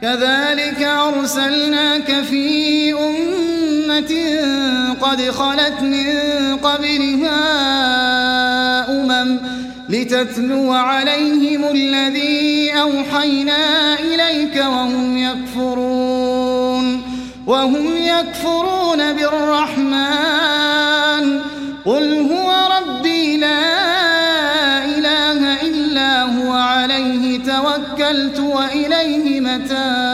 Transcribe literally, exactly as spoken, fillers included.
كذلك أرسلناك في أمة قد خلت من قبلها أمم لتتلو عليهم الذي أوحينا إليك وهم يكفرون وهم يكفرون بالرحمن قل هو ربي لا إله إلا هو عليه توكلت وإليه متاب